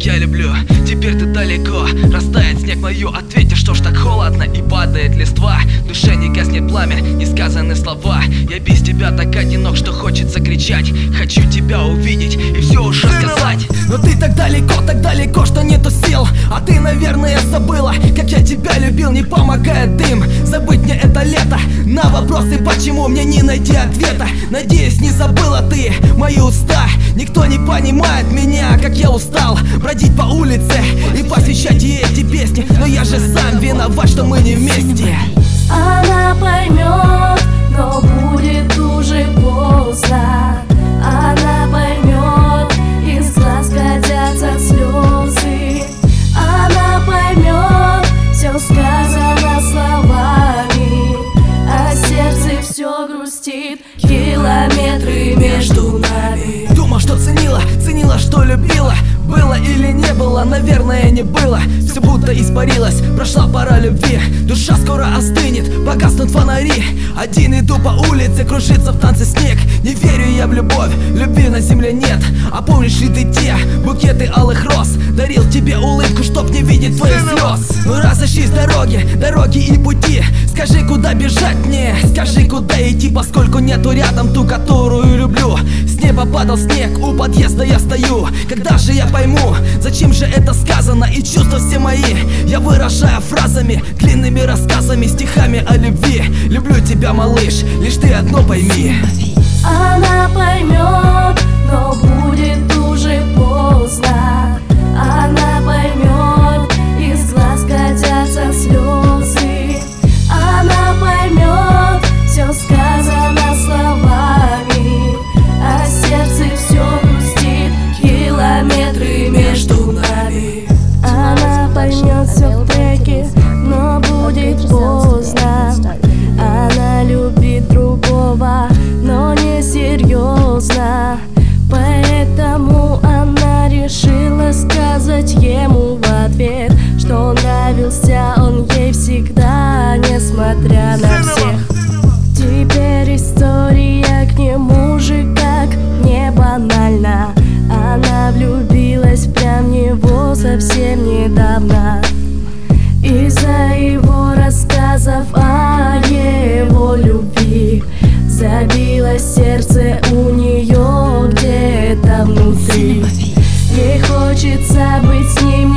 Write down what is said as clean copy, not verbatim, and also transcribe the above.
как я люблю. Теперь ты далеко, растает снег мою. Ответишь, что ж так холодно и падает листва. В душе не гаснет пламя, не сказаны слова. Я без тебя так одинок, что хочется кричать. Хочу тебя увидеть и все уже сказать. Но ты так далеко, что нету сил. А ты, наверное, забыла, как я тебя любил. Не помогает дым, забыть мне это лето. На вопросы, почему мне не найти ответа. Надеюсь, не забыла ты мои уста. Никто не понимает меня, как я устал бродить по улице и посвящать ей эти песни. Но я же сам виноват, что мы не вместе. Она поймет, но будет уже поздно. Она поймет, из глаз катятся слезы. Она поймет, все сказано словами, а сердце все грустит, километры между нами. Думал, что ценила, что любила. Было или не было, наверное, не было. Все будто испарилось, прошла пора любви. Душа скоро остынет, погаснут фонари. Один иду по улице, кружится в танце снег. Не верю я в любовь, любви на земле нет. А помнишь ли ты те букеты алых роз? Дарил тебе улыбку, чтоб не видеть твоих слез. Ну разошлись дороги и пути. Скажи, куда бежать мне, скажи, куда идти, поскольку нету рядом ту, которую люблю. С неба падал снег, у подъезда я стою. Когда же я пойму, зачем же это сказано? И чувства все мои я выражаю фразами, длинными рассказами, стихами о любви. Люблю тебя, малыш, лишь ты одно пойми. Она поймет, но будет уже поздно. Она поймет, из глаз катятся слезы. Она поймет, все сказано словами, а сердце все грустит, километры между нами. Она поймет все в треке, но будет поздно. Она любит другого, но не серьезно. Поэтому она решила сказать ему в ответ, что нравился он ей всегда, несмотря на всех. Теперь история к нему же как не банальна. Она влюбилась прям в него совсем недавно. Из-за его рассказов о его любви забилось сердце у нее где-то внутри. Ей хочется быть с ним